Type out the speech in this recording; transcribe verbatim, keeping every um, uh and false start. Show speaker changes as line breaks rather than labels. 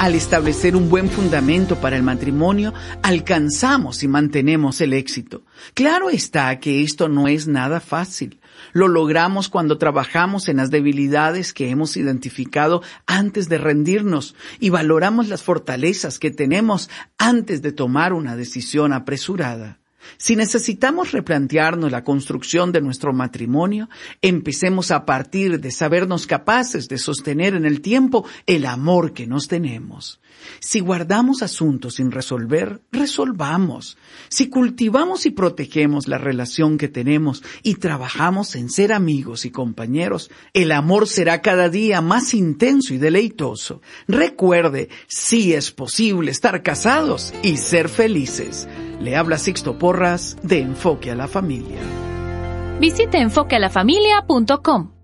Al establecer un buen fundamento para el matrimonio, alcanzamos y mantenemos el éxito. Claro está que esto no es nada fácil. Lo logramos cuando trabajamos en las debilidades que hemos identificado antes de rendirnos y valoramos las fortalezas que tenemos antes de tomar una decisión apresurada. Si necesitamos replantearnos la construcción de nuestro matrimonio, empecemos a partir de sabernos capaces de sostener en el tiempo el amor que nos tenemos. Si guardamos asuntos sin resolver, resolvamos. Si cultivamos y protegemos la relación que tenemos y trabajamos en ser amigos y compañeros, el amor será cada día más intenso y deleitoso. Recuerde, sí es posible estar casados y ser felices. Le habla Sixto Porras de Enfoque a la Familia.
Visite enfoque a la familia punto com.